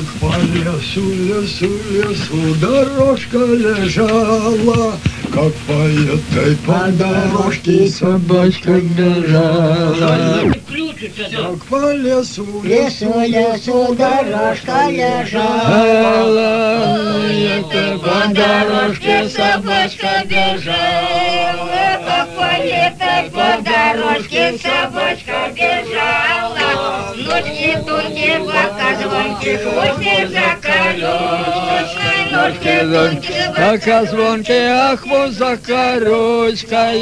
Как по лесу дорожка лежала, как по этой по дорожке собачка бежала. Как по лесу дорожка лежала, по дорожке собачка бежала. как по дорожке собачка бежала. Ножки тонкие, бока звонкие, хвостик закорючкой. Ножки тонкие, бока звонкие, а хвост закорючкой.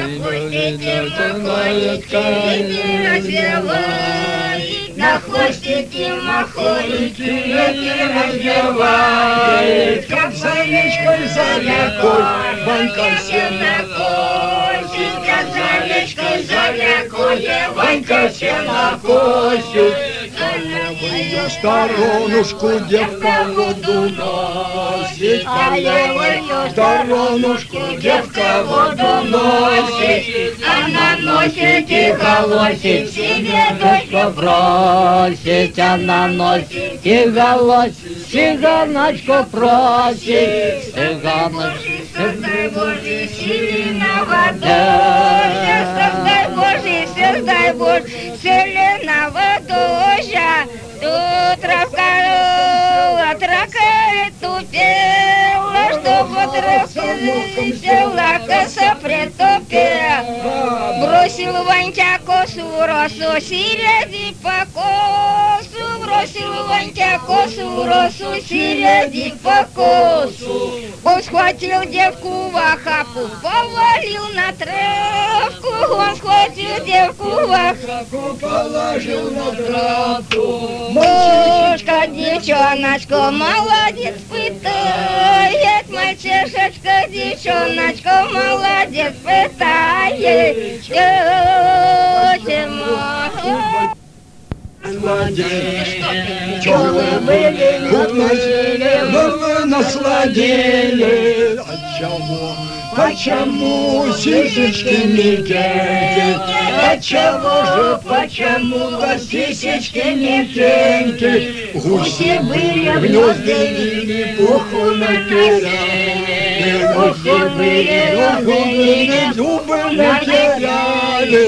на хвостике махоньки ветер развивает, как за речкой, за рекой, Ванька сено косит, как за речкой, за рекой, Ванька сено косит. В сторонушку девка воду носит, А левую сторонушку девка воду носит. она носит и голосит, себе дочку просит, она носит и голосит, цыганочку просит, цыганочку. Создай Божий, сильного дождя, создай Божий, сильного дождя. Тут травка тупела, чтобы травка коса притупила. Бросил Ванька косу, росу среди по косу, бросил Ванька косу, росу среди по косу. Он схватил девку в охапку, повалил на травку, он схватил девку в охапку, положил на травку. Мушка, девчоночку, молодец, пытает, мальчишечка, девчоночку, молодец, пытает. Тетя моя. Что вы были, насладили. Почему сисечки мягкие? Почему сисечки мягкие? Гуси были в гнезде, пуху натеряли. Гуси были в гнезде, зубы натеряли.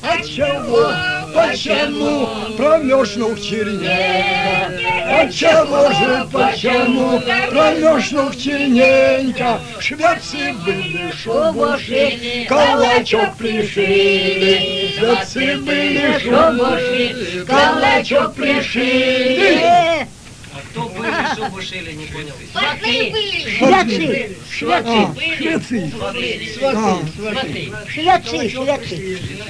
Почему промерзнул черненько? Почему промерзнул черненько? Швецы были, чтобы калачок пришили. Швецы были, чтобы калачок пришили. А кто были, чтобы шили, не понял? Швецы. Сваты. Швецы.